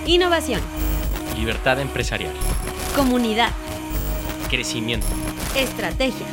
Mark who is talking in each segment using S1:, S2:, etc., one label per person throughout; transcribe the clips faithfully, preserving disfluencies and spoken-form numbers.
S1: Innovación.
S2: Libertad empresarial.
S1: Comunidad.
S2: Crecimiento.
S1: Estrategia.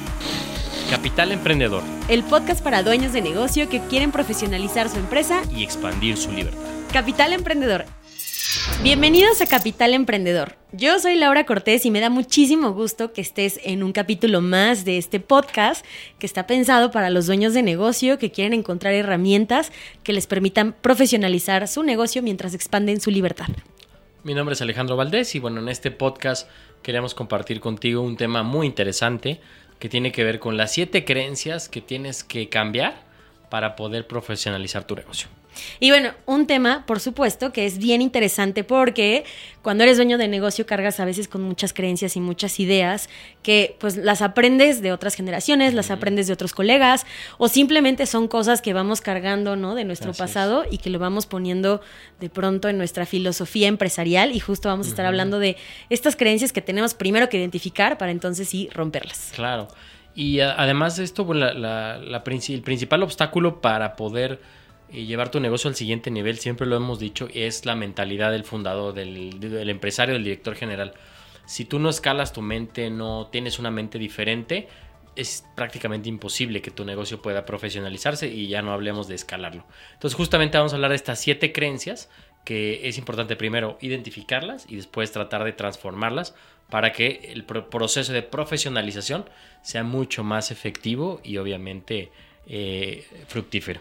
S2: Capital Emprendedor.
S1: El podcast para dueños de negocio que quieren profesionalizar su empresa
S2: y expandir su libertad.
S1: Capital Emprendedor. Bienvenidos a Capital Emprendedor. Yo soy Laura Cortés y me da muchísimo gusto que estés en un capítulo más de este podcast que está pensado para los dueños de negocio que quieren encontrar herramientas que les permitan profesionalizar su negocio mientras expanden su libertad.
S2: Mi nombre es Alejandro Valdés y bueno, en este podcast queremos compartir contigo un tema muy interesante que tiene que ver con las siete creencias que tienes que cambiar para poder profesionalizar tu negocio.
S1: Y bueno, un tema, por supuesto, que es bien interesante porque cuando eres dueño de negocio cargas a veces con muchas creencias y muchas ideas que pues las aprendes de otras generaciones, las aprendes de otros colegas o simplemente son cosas que vamos cargando, ¿no?, de nuestro Así pasado es. Y que lo vamos poniendo de pronto en nuestra filosofía empresarial y justo vamos a estar uh-huh. hablando de estas creencias que tenemos primero que identificar para entonces sí romperlas.
S2: Claro. Y a, además de esto, bueno, la, la, la, el principal obstáculo para poder y llevar tu negocio al siguiente nivel, siempre lo hemos dicho, es la mentalidad del fundador, del, del empresario, del director general. Si tú no escalas tu mente, no tienes una mente diferente, es prácticamente imposible que tu negocio pueda profesionalizarse y ya no hablemos de escalarlo. Entonces justamente vamos a hablar de estas siete creencias que es importante primero identificarlas y después tratar de transformarlas para que el proceso de profesionalización sea mucho más efectivo y obviamente eh, fructífero.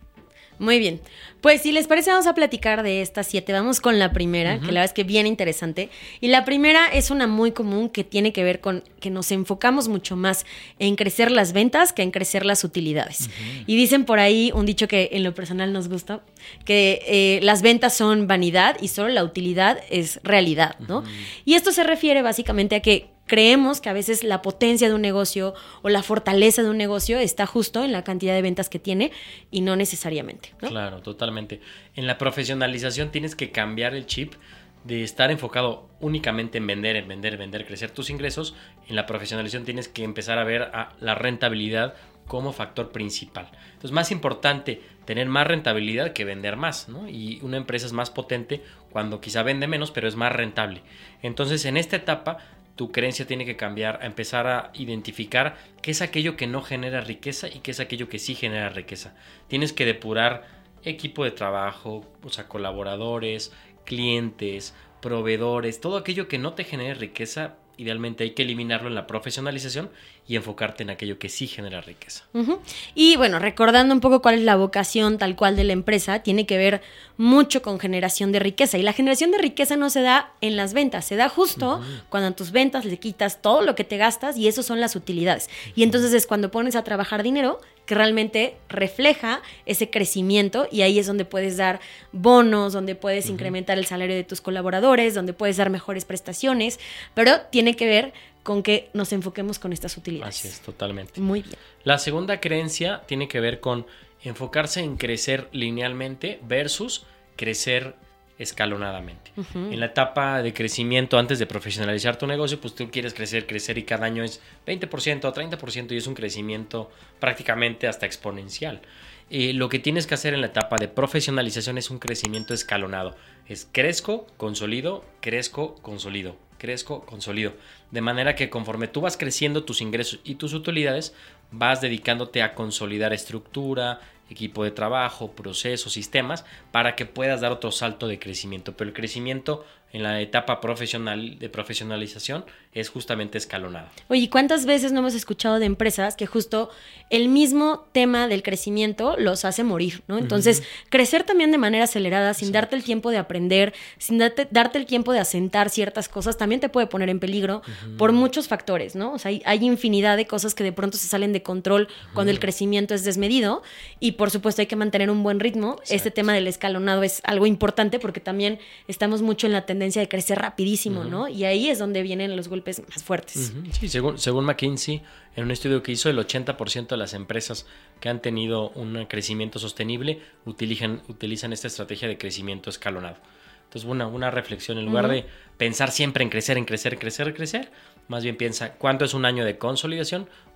S1: Muy bien, pues si les parece vamos a platicar de estas siete. Vamos con la primera, uh-huh. que la verdad es que bien interesante. Y la primera es una muy común que tiene que ver con que nos enfocamos mucho más en crecer las ventas que en crecer las utilidades. Uh-huh. Y dicen por ahí un dicho que en lo personal nos gusta, que eh, las ventas son vanidad y solo la utilidad es realidad, ¿no? Uh-huh. Y esto se refiere básicamente a que creemos que a veces la potencia de un negocio o la fortaleza de un negocio está justo en la cantidad de ventas que tiene y no necesariamente, ¿no?
S2: Claro, totalmente. En la profesionalización tienes que cambiar el chip de estar enfocado únicamente en vender, en vender, vender, crecer tus ingresos. En la profesionalización tienes que empezar a ver a la rentabilidad como factor principal. Entonces, más importante tener más rentabilidad que vender más, ¿no? Y una empresa es más potente cuando quizá vende menos, pero es más rentable. Entonces, en esta etapa tu creencia tiene que cambiar a empezar a identificar qué es aquello que no genera riqueza y qué es aquello que sí genera riqueza. Tienes que depurar equipo de trabajo, o sea, colaboradores, clientes, proveedores, todo aquello que no te genere riqueza. Idealmente hay que eliminarlo en la profesionalización y enfocarte en aquello que sí genera riqueza.
S1: Uh-huh. Y bueno, recordando un poco cuál es la vocación tal cual de la empresa, tiene que ver mucho con generación de riqueza. Y la generación de riqueza no se da en las ventas, se da justo uh-huh. cuando a tus ventas le quitas todo lo que te gastas y eso son las utilidades. Uh-huh. Y entonces es cuando pones a trabajar dinero que realmente refleja ese crecimiento y ahí es donde puedes dar bonos, donde puedes uh-huh. incrementar el salario de tus colaboradores, donde puedes dar mejores prestaciones, pero tiene que ver con que nos enfoquemos con estas utilidades.
S2: Así es, totalmente.
S1: Muy bien.
S2: La segunda creencia tiene que ver con enfocarse en crecer linealmente versus crecer escalonadamente. Uh-huh. En la etapa de crecimiento, antes de profesionalizar tu negocio, pues tú quieres crecer, crecer y cada año es veinte por ciento o treinta por ciento y es un crecimiento prácticamente hasta exponencial. Eh, lo que tienes que hacer en la etapa de profesionalización es un crecimiento escalonado. Es crezco, consolido, crezco, consolido, crezco, consolido. De manera que conforme tú vas creciendo tus ingresos y tus utilidades, vas dedicándote a consolidar estructura, equipo de trabajo, procesos, sistemas, para que puedas dar otro salto de crecimiento. Pero el crecimiento en la etapa profesional de profesionalización es justamente escalonado.
S1: Oye, ¿cuántas veces no hemos escuchado de empresas que justo el mismo tema del crecimiento los hace morir, ¿no? Entonces, uh-huh. crecer también de manera acelerada, sin Exacto. darte el tiempo de aprender, sin darte, darte el tiempo de asentar ciertas cosas, también te puede poner en peligro uh-huh. por muchos factores, ¿no? O sea, hay, hay infinidad de cosas que de pronto se salen de control uh-huh. cuando el crecimiento es desmedido y por supuesto hay que mantener un buen ritmo. Exacto. Este tema del escalonado es algo importante porque también estamos mucho en la tendencia de crecer rapidísimo, uh-huh. ¿no? Y ahí es donde vienen los golpes más fuertes.
S2: Uh-huh. Sí, según, según McKinsey, en un estudio que hizo, el ochenta por ciento de las empresas que han tenido un crecimiento sostenible utilizan, utilizan esta estrategia de crecimiento escalonado. Entonces, una, una reflexión, en lugar uh-huh. de pensar siempre en crecer, en crecer, crecer, crecer, más bien piensa cuánto es un año de consolidación,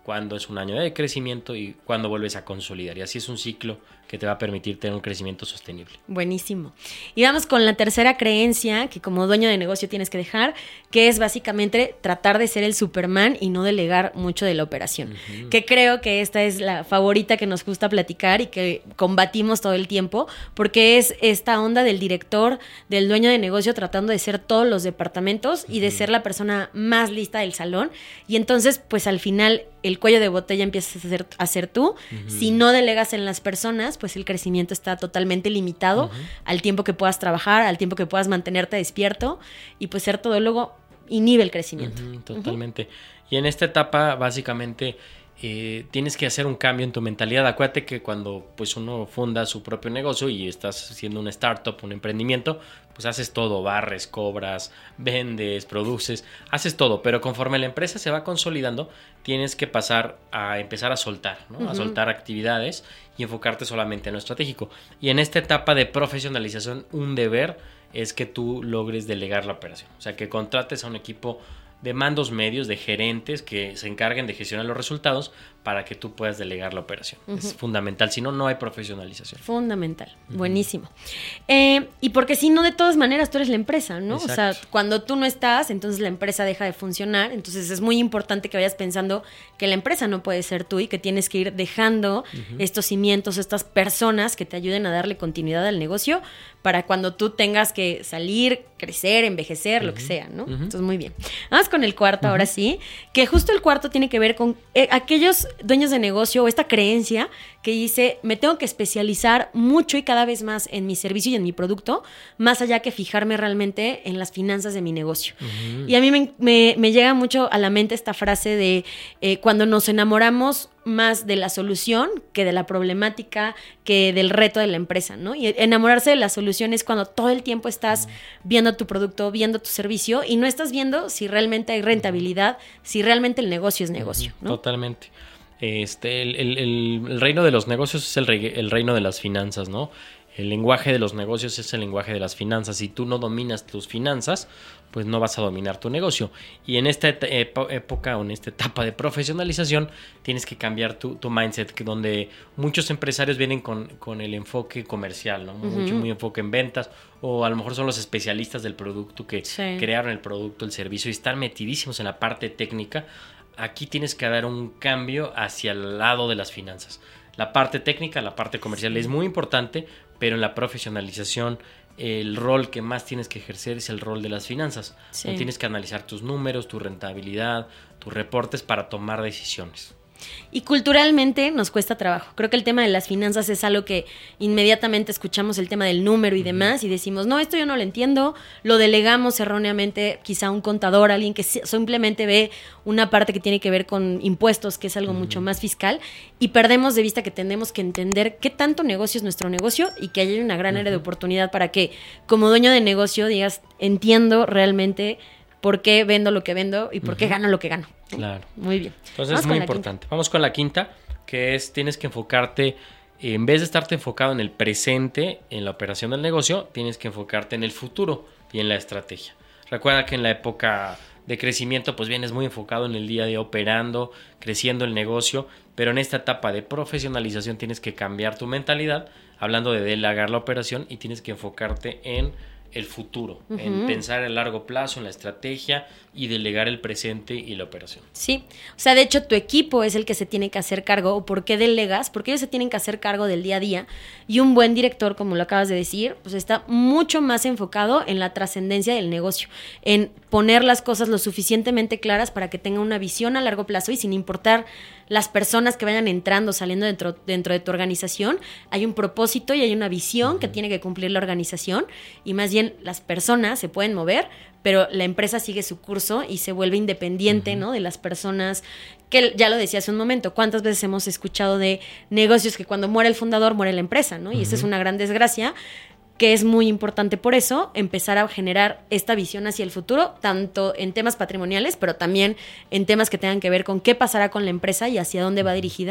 S2: cuándo es un año de crecimiento y cuándo vuelves a consolidar. Y así es un ciclo que te va a permitir tener un crecimiento sostenible.
S1: Buenísimo. Y vamos con la tercera creencia que como dueño de negocio tienes que dejar, que es básicamente tratar de ser el Superman y no delegar mucho de la operación. Uh-huh. Que creo que esta es la favorita que nos gusta platicar y que combatimos todo el tiempo, porque es esta onda del director, del dueño de negocio tratando de ser todos los departamentos uh-huh. y de ser la persona más lista del salón. Y entonces, pues al final el cuello de botella empiezas a ser, a ser tú. Uh-huh. Si no delegas en las personas, pues el crecimiento está totalmente limitado uh-huh. al tiempo que puedas trabajar, al tiempo que puedas mantenerte despierto, y pues ser todólogo inhibe el crecimiento.
S2: Uh-huh, totalmente. Uh-huh. Y en esta etapa, básicamente, eh, tienes que hacer un cambio en tu mentalidad. Acuérdate que cuando pues uno funda su propio negocio y estás haciendo una startup, un emprendimiento, pues haces todo, barres, cobras, vendes, produces, haces todo, pero conforme la empresa se va consolidando, tienes que pasar a empezar a soltar, ¿no? Uh-huh. A soltar actividades y enfocarte solamente en lo estratégico. Y en esta etapa de profesionalización, un deber es que tú logres delegar la operación, o sea, que contrates a un equipo de mandos medios, de gerentes que se encarguen de gestionar los resultados para que tú puedas delegar la operación. Uh-huh. Es fundamental, si no, no hay profesionalización.
S1: Fundamental, uh-huh. Buenísimo. Eh, y porque si no, de todas maneras, tú eres la empresa, ¿no? Exacto. O sea, cuando tú no estás, entonces la empresa deja de funcionar, entonces es muy importante que vayas pensando que la empresa no puede ser tú y que tienes que ir dejando uh-huh. estos cimientos, estas personas que te ayuden a darle continuidad al negocio para cuando tú tengas que salir, crecer, envejecer, uh-huh. lo que sea, ¿no? Uh-huh. Entonces, muy bien. Vamos con el cuarto, uh-huh. ahora sí, que justo el cuarto tiene que ver con eh, aquellos dueños de negocio o esta creencia que dice, me tengo que especializar mucho y cada vez más en mi servicio y en mi producto, más allá que fijarme realmente en las finanzas de mi negocio. Uh-huh. Y a mí me, me, me llega mucho a la mente esta frase de eh, cuando nos enamoramos más de la solución que de la problemática, que del reto de la empresa, ¿no? Y enamorarse de la solución es cuando todo el tiempo estás uh-huh. viendo tu producto, viendo tu servicio y no estás viendo si realmente hay rentabilidad, si realmente el negocio es negocio, ¿no?
S2: Totalmente. Este, el, el, el, el reino de los negocios es el, rey, el reino de las finanzas, ¿no? El lenguaje de los negocios es el lenguaje de las finanzas. Si tú no dominas tus finanzas, pues no vas a dominar tu negocio. Y en esta et- época o en esta etapa de profesionalización tienes que cambiar tu, tu mindset, que donde muchos empresarios vienen con, con el enfoque comercial, ¿no? Uh-huh. Mucho muy enfoque en ventas, o a lo mejor son los especialistas del producto que sí. crearon el producto, el servicio y están metidísimos en la parte técnica. Aquí tienes que dar un cambio hacia el lado de las finanzas. La parte técnica, la parte comercial sí. es muy importante, pero en la profesionalización el rol que más tienes que ejercer es el rol de las finanzas. Sí. Tienes que analizar tus números, tu rentabilidad, tus reportes para tomar decisiones.
S1: Y culturalmente nos cuesta trabajo. Creo que el tema de las finanzas es algo que inmediatamente escuchamos el tema del número y demás y decimos, no, esto yo no lo entiendo, lo delegamos erróneamente quizá a un contador, a alguien que simplemente ve una parte que tiene que ver con impuestos, que es algo uh-huh. mucho más fiscal, y perdemos de vista que tenemos que entender qué tanto negocio es nuestro negocio y que hay una gran uh-huh. área de oportunidad para que como dueño de negocio digas, entiendo realmente por qué vendo lo que vendo y por qué uh-huh. gano lo que gano.
S2: Claro.
S1: Muy bien.
S2: Entonces Vamos es muy importante. Quinta. Vamos con la quinta, que es tienes que enfocarte, en vez de estarte enfocado en el presente, en la operación del negocio, tienes que enfocarte en el futuro y en la estrategia. Recuerda que en la época de crecimiento, pues vienes muy enfocado en el día a día, operando, creciendo el negocio, pero en esta etapa de profesionalización tienes que cambiar tu mentalidad, hablando de delegar la operación, y tienes que enfocarte en el futuro, uh-huh. en pensar a largo plazo, en la estrategia y delegar el presente y la operación.
S1: Sí, o sea, de hecho tu equipo es el que se tiene que hacer cargo, o por qué delegas, porque ellos se tienen que hacer cargo del día a día, y un buen director, como lo acabas de decir, pues está mucho más enfocado en la trascendencia del negocio, en poner las cosas lo suficientemente claras para que tenga una visión a largo plazo y sin importar las personas que vayan entrando, saliendo dentro, dentro de tu organización, hay un propósito y hay una visión uh-huh. que tiene que cumplir la organización, y más bien las personas se pueden mover, pero la empresa sigue su curso y se vuelve independiente, uh-huh. ¿no? De las personas, que ya lo decía hace un momento, ¿cuántas veces hemos escuchado de negocios que cuando muere el fundador muere la empresa, ¿no? Y uh-huh. esa es una gran desgracia, que es muy importante por eso empezar a generar esta visión hacia el futuro, tanto en temas patrimoniales, pero también en temas que tengan que ver con qué pasará con la empresa y hacia dónde va dirigida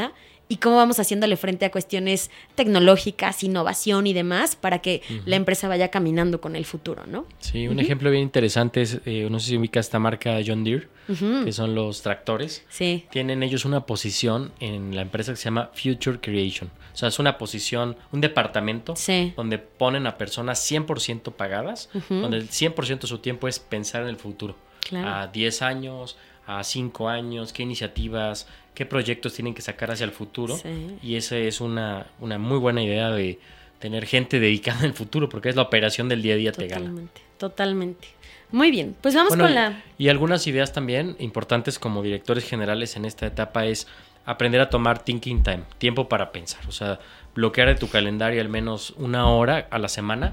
S1: y cómo vamos haciéndole frente a cuestiones tecnológicas, innovación y demás para que uh-huh. la empresa vaya caminando con el futuro, ¿no?
S2: Sí, un uh-huh. ejemplo bien interesante es, eh, no sé si ubicas esta marca John Deere, uh-huh. que son los tractores.
S1: Sí.
S2: Tienen ellos una posición en la empresa que se llama Future Creation. O sea, es una posición, un departamento
S1: sí.
S2: donde ponen a personas cien por ciento pagadas, uh-huh. donde el cien por ciento de su tiempo es pensar en el futuro.
S1: Claro.
S2: A diez años, a cinco años, qué iniciativas, qué proyectos tienen que sacar hacia el futuro.
S1: Sí.
S2: Y esa es una, una muy buena idea de tener gente dedicada al futuro, porque es la operación del día a día te gana.
S1: Totalmente, totalmente. Muy bien, pues vamos
S2: bueno,
S1: con la...
S2: Y algunas ideas también importantes como directores generales en esta etapa es aprender a tomar thinking time, tiempo para pensar. O sea, bloquear de tu calendario al menos una hora a la semana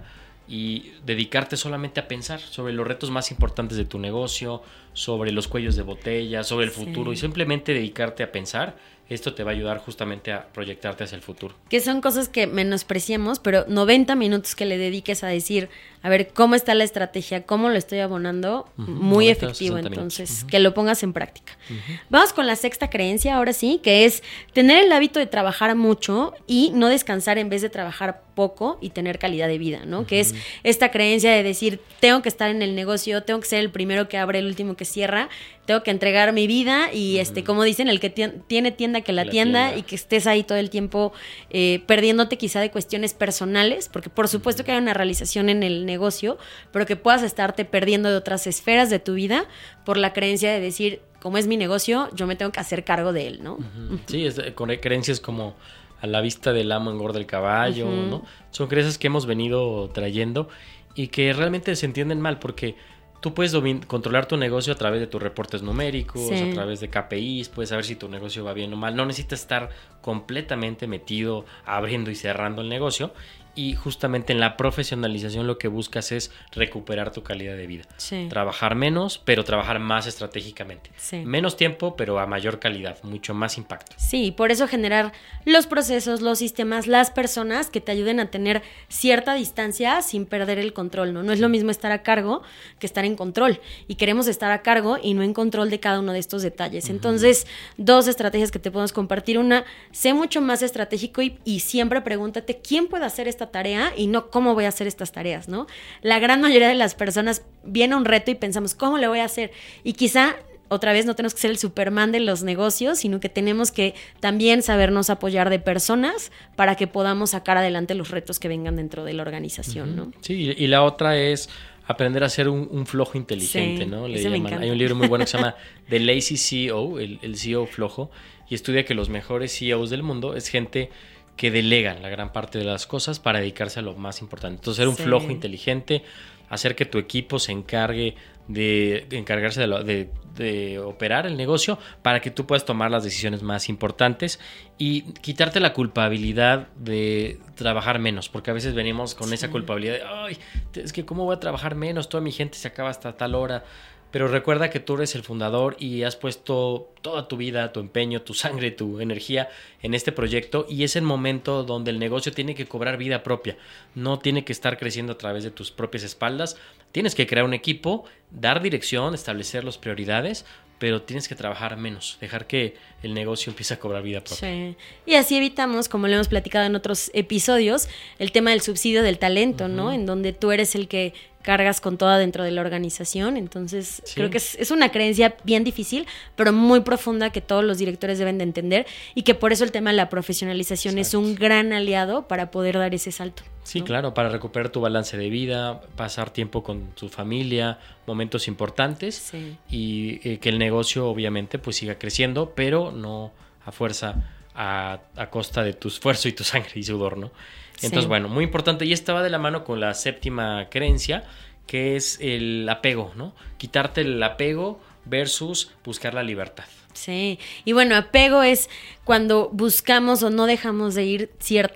S2: y dedicarte solamente a pensar sobre los retos más importantes de tu negocio, sobre los cuellos de botella, sobre el
S1: sí.
S2: futuro, y simplemente dedicarte a pensar. Esto te va a ayudar justamente a proyectarte hacia el futuro.
S1: Que son cosas que menospreciamos, pero noventa minutos que le dediques a decir, a ver, cómo está la estrategia, cómo lo estoy abonando, uh-huh. muy noventa, efectivo, entonces, uh-huh. que lo pongas en práctica. Uh-huh. Vamos con la sexta creencia, ahora sí, que es tener el hábito de trabajar mucho y no descansar en vez de trabajar poco y tener calidad de vida, ¿no? Uh-huh. Que es esta creencia de decir, tengo que estar en el negocio, tengo que ser el primero que abre, el último que cierra, tengo que entregar mi vida y, uh-huh. este, como dicen, el que t- tiene tienda que la, la tienda, tienda y que estés ahí todo el tiempo eh, perdiéndote quizá de cuestiones personales, porque por supuesto uh-huh. que hay una realización en el negocio, pero que puedas estarte perdiendo de otras esferas de tu vida por la creencia de decir, como es mi negocio, yo me tengo que hacer cargo de él, ¿no?
S2: Uh-huh. Uh-huh. Sí, es, con creencias como a la vista del amo engorda el caballo, uh-huh. ¿no? Son creencias que hemos venido trayendo y que realmente se entienden mal porque tú puedes domin- controlar tu negocio a través de tus reportes numéricos, sí. a través de K P Is, puedes saber si tu negocio va bien o mal. No necesitas estar completamente metido abriendo y cerrando el negocio. Y justamente en la profesionalización lo que buscas es recuperar tu calidad de vida.
S1: Sí.
S2: Trabajar menos, pero trabajar más estratégicamente.
S1: Sí.
S2: Menos tiempo, pero a mayor calidad, mucho más impacto.
S1: Sí, por eso generar los procesos, los sistemas, las personas que te ayuden a tener cierta distancia sin perder el control, ¿no? No es lo mismo estar a cargo que estar en control. Y queremos estar a cargo y no en control de cada uno de estos detalles. Uh-huh. Entonces, dos estrategias que te podemos compartir. Una, sé mucho más estratégico y, y siempre pregúntate quién puede hacer esta tarea y no cómo voy a hacer estas tareas, ¿no? La gran mayoría de las personas viene un reto y pensamos, ¿cómo le voy a hacer? Y quizá, otra vez, no tenemos que ser el Superman de los negocios, sino que tenemos que también sabernos apoyar de personas para que podamos sacar adelante los retos que vengan dentro de la organización, uh-huh. ¿no?
S2: Sí, y la otra es aprender a ser un, un flojo inteligente,
S1: sí,
S2: ¿no? Le
S1: ese me
S2: llaman.
S1: encanta.
S2: Hay un libro muy bueno que se llama The Lazy C E O, el, el C E O flojo, y estudia que los mejores C E Os del mundo es gente que delegan la gran parte de las cosas para dedicarse a lo más importante. Entonces, ser un sí. flojo inteligente, hacer que tu equipo se encargue de, de encargarse de, lo, de, de operar el negocio para que tú puedas tomar las decisiones más importantes y quitarte la culpabilidad de trabajar menos, porque a veces venimos con sí. esa culpabilidad de, ay, es que cómo voy a trabajar menos, toda mi gente se acaba hasta tal hora. Pero recuerda que tú eres el fundador y has puesto toda tu vida, tu empeño, tu sangre, tu energía en este proyecto y es el momento donde el negocio tiene que cobrar vida propia. No tiene que estar creciendo a través de tus propias espaldas. Tienes que crear un equipo, dar dirección, establecer las prioridades, pero tienes que trabajar menos, dejar que el negocio empiece a cobrar vida propia.
S1: Sí. Y así evitamos, como lo hemos platicado en otros episodios, el tema del subsidio del talento, uh-huh. ¿no? En donde tú eres el que cargas con toda dentro de la organización. Entonces, sí. creo que es, es una creencia bien difícil, pero muy profunda que todos los directores deben de entender y que por eso el tema de la profesionalización Exacto. es un gran aliado para poder dar ese salto.
S2: Sí,
S1: ¿no?
S2: claro, para recuperar tu balance de vida, pasar tiempo con tu familia, momentos importantes
S1: sí.
S2: y eh, que el negocio obviamente pues siga creciendo, pero no a fuerza, a, a costa de tu esfuerzo y tu sangre y sudor, ¿no? Entonces, sí. bueno, muy importante. Y esta va de la mano con la séptima creencia, que es el apego, ¿no? Quitarte el apego versus buscar la libertad.
S1: Sí, y bueno, apego es cuando buscamos o no dejamos de ir ciertas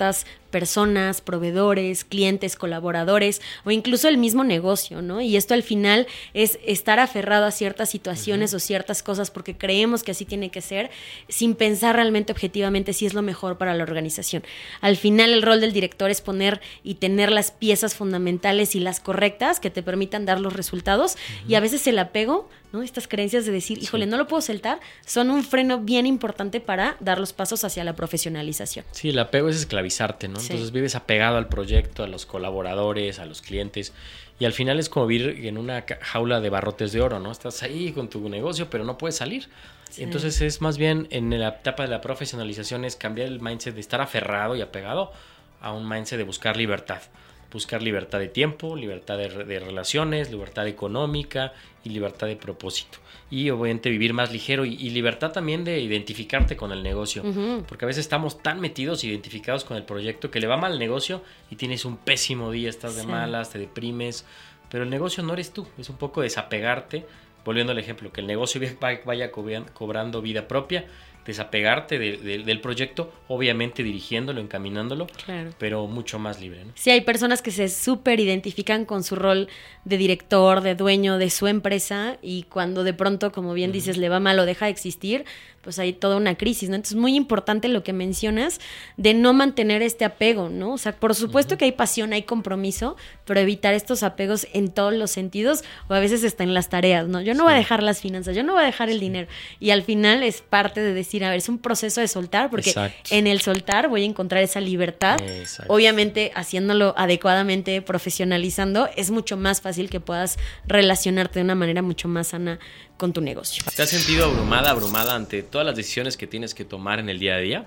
S1: personas, proveedores, clientes, colaboradores o incluso el mismo negocio, ¿no? Y esto al final es estar aferrado a ciertas situaciones uh-huh. o ciertas cosas porque creemos que así tiene que ser, sin pensar realmente objetivamente si es lo mejor para la organización. Al final el rol del director es poner y tener las piezas fundamentales y las correctas que te permitan dar los resultados uh-huh. y a veces el apego, ¿no? Estas creencias de decir, híjole, sí. no lo puedo soltar, son un freno bien importante para dar los pasos hacia la profesionalización.
S2: Sí, el apego es esclavizarte, ¿no? Sí. Entonces vives apegado al proyecto, a los colaboradores, a los clientes, y al final es como vivir en una jaula de barrotes de oro, ¿no? Estás ahí con tu negocio, pero no puedes salir. Sí. Entonces es más bien en la etapa de la profesionalización es cambiar el mindset de estar aferrado y apegado a un mindset de buscar libertad. Buscar libertad de tiempo, libertad de, de relaciones, libertad económica y libertad de propósito. Y obviamente vivir más ligero y, y libertad también de identificarte con el negocio. Uh-huh. Porque a veces estamos tan metidos, identificados con el proyecto, que le va mal al negocio y tienes un pésimo día, estás de sí. malas, te deprimes. Pero el negocio no eres tú, es un poco desapegarte. Volviendo al ejemplo, que el negocio vaya cobrando vida propia, desapegarte de, de, del proyecto, obviamente dirigiéndolo, encaminándolo, claro. pero mucho más libre, ¿no?
S1: Sí, hay personas que se súper identifican con su rol de director, de dueño de su empresa, y cuando de pronto, como bien uh-huh. dices, le va mal o deja de existir, pues hay toda una crisis, ¿no? Entonces es muy importante lo que mencionas de no mantener este apego, ¿no? O sea, por supuesto uh-huh. que hay pasión, hay compromiso, pero evitar estos apegos en todos los sentidos, o a veces hasta en las tareas, ¿no? Yo no sí. voy a dejar las finanzas, yo no voy a dejar el sí. dinero, y al final es parte de decir, a ver, es un proceso de soltar, porque Exacto. en el soltar voy a encontrar esa libertad. Exacto. Obviamente, haciéndolo adecuadamente, profesionalizando, es mucho más fácil que puedas relacionarte de una manera mucho más sana con tu negocio.
S2: ¿Te has sentido abrumada, abrumada ante todas las decisiones que tienes que tomar en el día a día?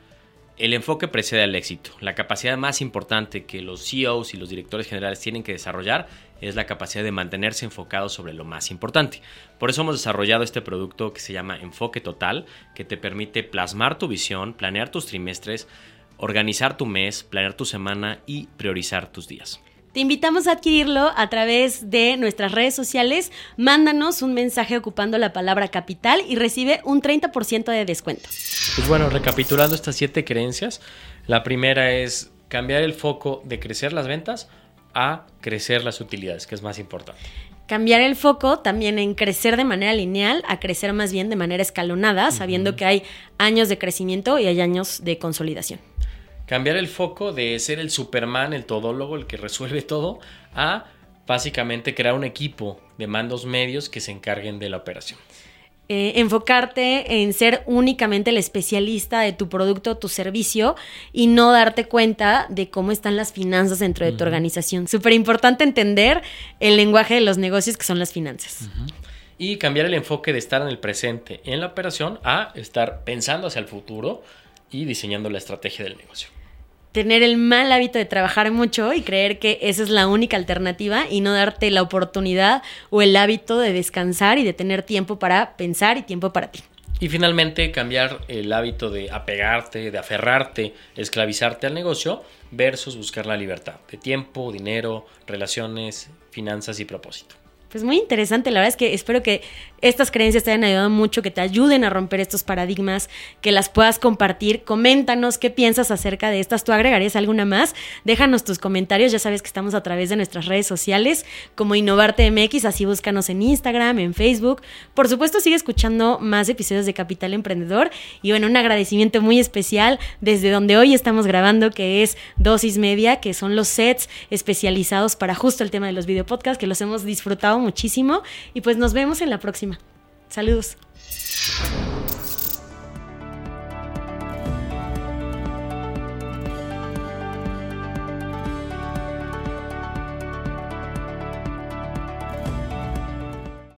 S2: El enfoque precede al éxito. La capacidad más importante que los C E Os y los directores generales tienen que desarrollar es la capacidad de mantenerse enfocados sobre lo más importante. Por eso hemos desarrollado este producto que se llama Enfoque Total, que te permite plasmar tu visión, planear tus trimestres, organizar tu mes, planear tu semana y priorizar tus días.
S1: Te invitamos a adquirirlo a través de nuestras redes sociales. Mándanos un mensaje ocupando la palabra capital y recibe un treinta por ciento de descuento.
S2: Pues bueno, recapitulando estas siete creencias, la primera es cambiar el foco de crecer las ventas a crecer las utilidades, que es más importante.
S1: Cambiar el foco también en crecer de manera lineal a crecer más bien de manera escalonada, sabiendo uh-huh. que hay años de crecimiento y hay años de consolidación.
S2: Cambiar el foco de ser el Superman, el todólogo, el que resuelve todo, a básicamente crear un equipo de mandos medios que se encarguen de la operación.
S1: Eh, enfocarte en ser únicamente el especialista de tu producto o tu servicio y no darte cuenta de cómo están las finanzas dentro de uh-huh. tu organización. Súper importante entender el lenguaje de los negocios, que son las finanzas.
S2: Uh-huh. Y cambiar el enfoque de estar en el presente en la operación a estar pensando hacia el futuro y diseñando la estrategia del negocio.
S1: Tener el mal hábito de trabajar mucho y creer que esa es la única alternativa y no darte la oportunidad o el hábito de descansar y de tener tiempo para pensar y tiempo para ti.
S2: Y finalmente cambiar el hábito de apegarte, de aferrarte, esclavizarte al negocio versus buscar la libertad de tiempo, dinero, relaciones, finanzas y propósito.
S1: Pues muy interesante, la verdad es que espero que estas creencias te hayan ayudado mucho, que te ayuden a romper estos paradigmas, que las puedas compartir. Coméntanos qué piensas acerca de estas. ¿Tú agregarías alguna más? Déjanos tus comentarios, ya sabes que estamos a través de nuestras redes sociales como Innovarte M X, así búscanos en Instagram, en Facebook. Por supuesto, sigue escuchando más episodios de Capital Emprendedor y bueno, un agradecimiento muy especial desde donde hoy estamos grabando, que es Dosis Media, que son los sets especializados para justo el tema de los videopodcasts, que los hemos disfrutado muchísimo y pues nos vemos en la próxima. Saludos.